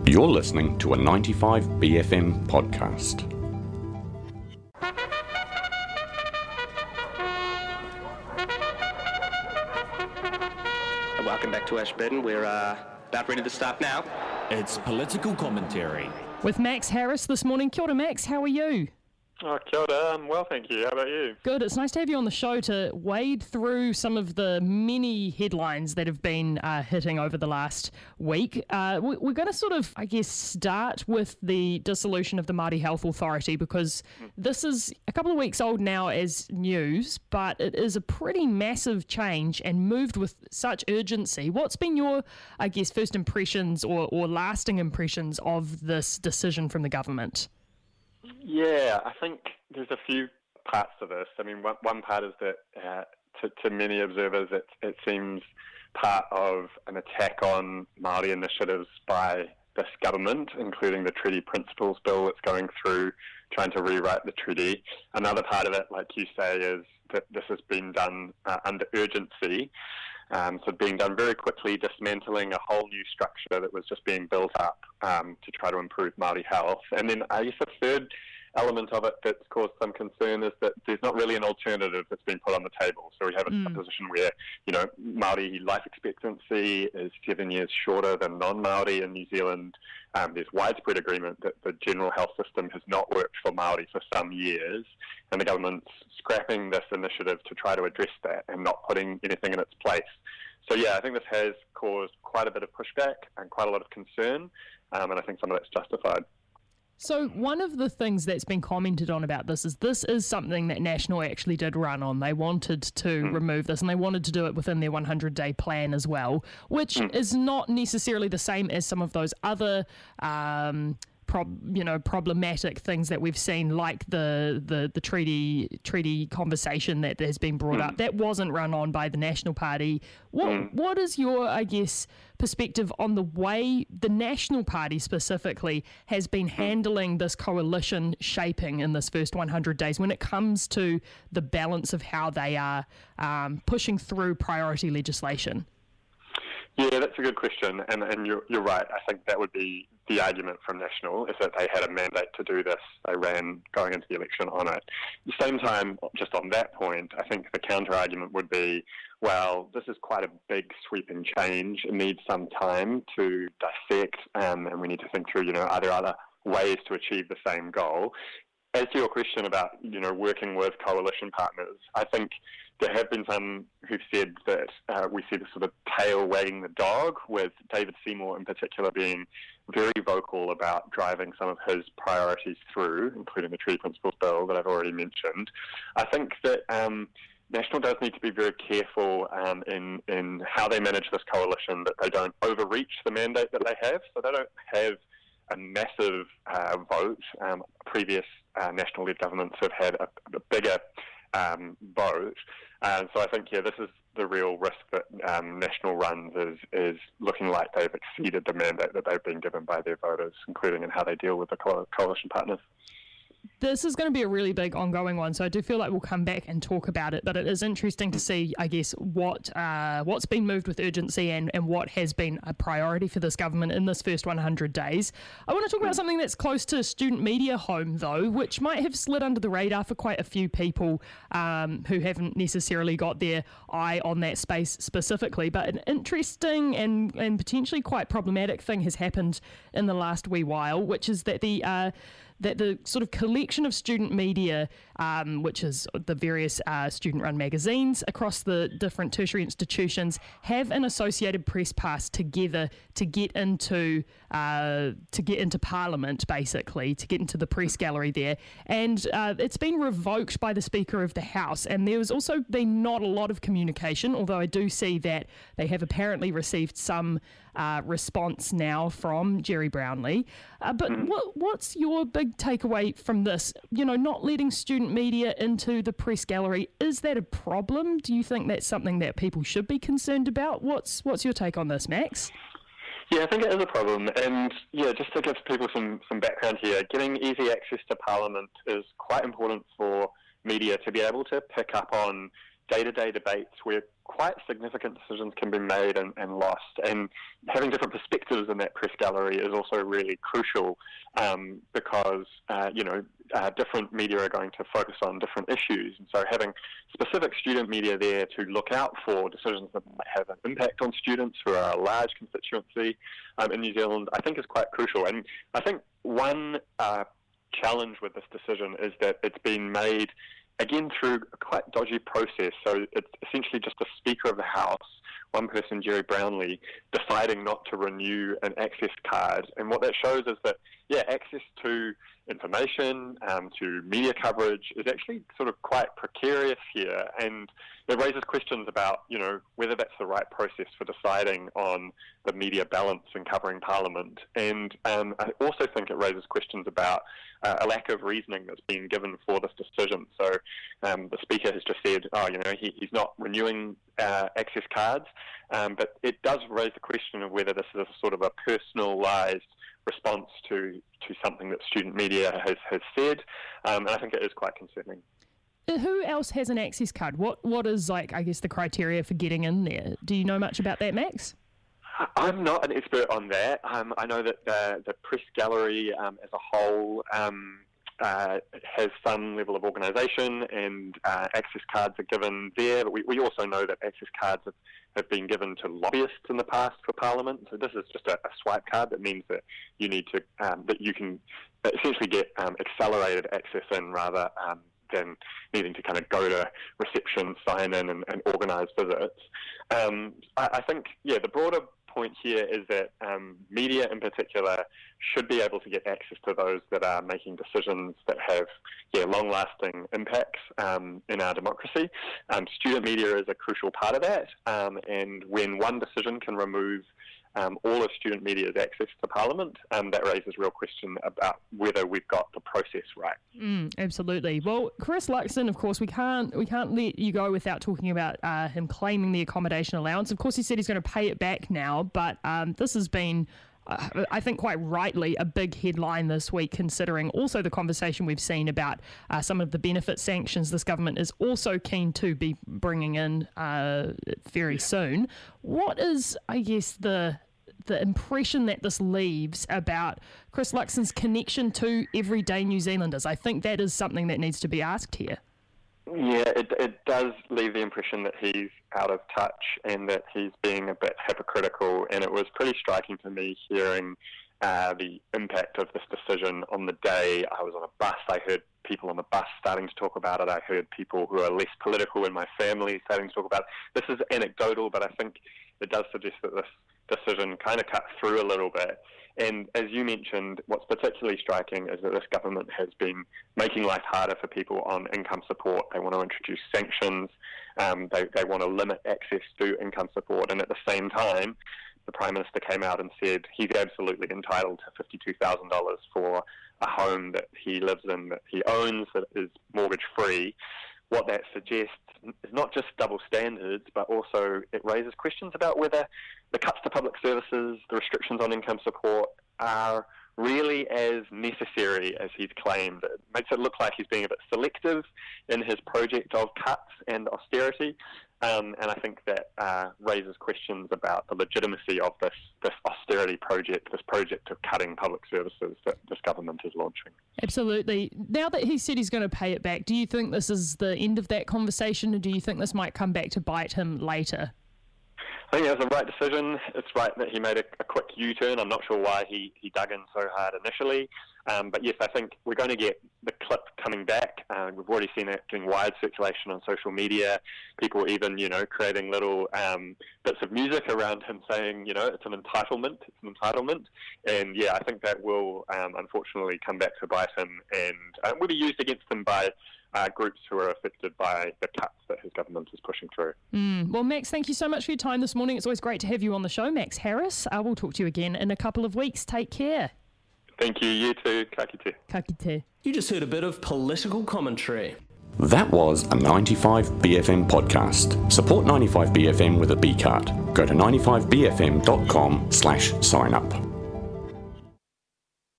You're listening to a 95BFM podcast. Welcome back to Ashburton. We're about ready to start now. It's political commentary. With Max Harris this morning. Kia ora, Max. How are you? Oh, kia ora. Well, thank you. How about you? Good. It's nice to have you on the show to wade through some of the many headlines that have been hitting over the last week. We're going to sort of, start with the dissolution of the Māori Health Authority, because this is a couple of weeks old now as news, but it is a pretty massive change and moved with such urgency. What's been your, first impressions or lasting impressions of this decision from the government? Yeah, I think there's a few parts to this. I mean, one part is that to many observers, it seems part of an attack on Māori initiatives by this government, including the Treaty Principles Bill that's going through, trying to rewrite the treaty. Another part of it, like you say, is that this has been done under urgency. So being done very quickly, dismantling a whole new structure that was just being built up to try to improve Māori health. And then I guess the third element of it that's caused some concern is that there's not really an alternative that's been put on the table. So we have a position where, Māori life expectancy is 7 years shorter than non-Māori in New Zealand. There's widespread agreement that the general health system has not worked for Māori for some years, and the government's scrapping this initiative to try to address that and not putting anything in its place. So yeah, I think this has caused quite a bit of pushback and quite a lot of concern, and I think some of that's justified. So one of the things that's been commented on about this is something that National actually did run on. They wanted to remove this, and they wanted to do it within their 100-day plan as well, which is not necessarily the same as some of those other problematic things that we've seen, like the treaty conversation that has been brought up. That wasn't run on by the National Party. What is your, perspective on the way the National Party specifically has been handling this coalition shaping in this first 100 days when it comes to the balance of how they are pushing through priority legislation? Yeah, that's a good question, and you're right. I think that would be the argument from National, is that they had a mandate to do this. They ran going into the election on it. At the same time, just on that point, I think the counter-argument would be, well, this is quite a big sweeping change. It needs some time to dissect, and we need to think through, are there other ways to achieve the same goal? As to your question about, working with coalition partners, I think there have been some who've said that we see this sort of tail wagging the dog, with David Seymour in particular being very vocal about driving some of his priorities through, including the Treaty Principles Bill that I've already mentioned. I think that National does need to be very careful in how they manage this coalition, that they don't overreach the mandate that they have, so they don't have a massive vote. Previous National-led governments have had a bigger vote. So I think, this is the real risk that National runs, is looking like they've exceeded the mandate that they've been given by their voters, including in how they deal with the coalition partners. This is going to be a really big ongoing one, so I do feel like we'll come back and talk about it, but it is interesting to see, what's been moved with urgency and what has been a priority for this government in this first 100 days. I want to talk about something that's close to student media home, though, which might have slid under the radar for quite a few people who haven't necessarily got their eye on that space specifically, but an interesting and potentially quite problematic thing has happened in the last wee while, which is that the sort of collection of student media, which is the various student-run magazines across the different tertiary institutions, have an Associated Press pass together to get into Parliament, basically, to get into the press gallery there. And it's been revoked by the Speaker of the House. And there has also been not a lot of communication, although I do see that they have apparently received some response now from Jerry Brownlee. But what's your big takeaway from this? Not letting student media into the press gallery, is that a problem? Do you think that's something that people should be concerned about? What's your take on this, Max? Yeah, I think it is a problem, and just to give people some background here, getting easy access to Parliament is quite important for media to be able to pick up on day-to-day debates where quite significant decisions can be made and lost. And having different perspectives in that press gallery is also really crucial because, different media are going to focus on different issues. And so having specific student media there to look out for decisions that might have an impact on students who are a large constituency in New Zealand, I think is quite crucial. And I think one challenge with this decision is that it's been made again through a quite dodgy process. So it's essentially just the Speaker of the House, one person, Jerry Brownlee, deciding not to renew an access card. And what that shows is that, access to information, to media coverage is actually sort of quite precarious here. And it raises questions about, whether that's the right process for deciding on the media balance in covering Parliament. And I also think it raises questions about a lack of reasoning that's been given for this decision. So the Speaker has just said, he's not renewing access cards, but it does raise the question of whether this is a sort of a personalised response to something that student media has said, and I think it is quite concerning. Who else has an access card? What is, the criteria for getting in there? Do you know much about that, Max? I'm not an expert on that. I know that the press gallery as a whole has some level of organisation, and access cards are given there. But we also know that access cards have been given to lobbyists in the past for Parliament. So this is just a swipe card that means that you need to that you can essentially get accelerated access in rather than needing to kind of go to reception, sign in, and organise visits. I think, the broader point here is that media in particular should be able to get access to those that are making decisions that have long-lasting impacts in our democracy. Student media is a crucial part of that, and when one decision can remove all of student media's access to Parliament, that raises real question about whether we've got the process right. Absolutely. Well, Chris Luxon, of course, we can't let you go without talking about him claiming the accommodation allowance. Of course, he said he's going to pay it back now, but this has been, I think quite rightly, a big headline this week, considering also the conversation we've seen about some of the benefit sanctions this government is also keen to be bringing in very soon. What is, I guess, the impression that this leaves about Chris Luxon's connection to everyday New Zealanders? I think that is something that needs to be asked here. Yeah, it does leave the impression that he's out of touch and that he's being a bit hypocritical, and it was pretty striking to me hearing the impact of this decision on the day I was on a bus. I heard people on the bus starting to talk about it. I heard people who are less political in my family starting to talk about it. This is anecdotal, but I think it does suggest that this decision kind of cut through a little bit. And as you mentioned, what's particularly striking is that this government has been making life harder for people on income support. They want to introduce sanctions. They want to limit access to income support. And at the same time, the Prime Minister came out and said he's absolutely entitled to $52,000 for a home that he lives in, that he owns, that is mortgage-free. What that suggests is not just double standards, but also it raises questions about whether the cuts to public services, the restrictions on income support are really as necessary as he's claimed. It makes it look like he's being a bit selective in his project of cuts and austerity, and I think that raises questions about the legitimacy of this austerity project, this project of cutting public services that this government is launching. Absolutely. Now that he said he's going to pay it back, do you think this is the end of that conversation, or do you think this might come back to bite him later? I think it was the right decision. It's right that he made a quick U-turn. I'm not sure why he dug in so hard initially. But yes, I think we're going to get the clip coming back. We've already seen it getting wide circulation on social media. People even, creating little bits of music around him saying, it's an entitlement. And yeah, I think that will unfortunately come back to bite him and will be used against him by groups who are affected by the cuts that his government is pushing through. Well, Max, thank you so much for your time this morning. It's always great to have you on the show, Max Harris. We'll talk to you again in a couple of weeks. Take care. Thank you. You too. Ka kite. Ka kite. You just heard a bit of political commentary. That was a 95BFM podcast. Support 95BFM with a B card. Go to 95bfm.com/sign up.